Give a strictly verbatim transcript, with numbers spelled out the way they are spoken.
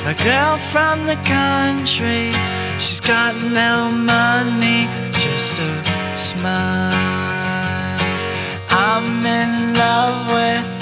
A girl from the country, she's got no money, just a smile. I'm in love with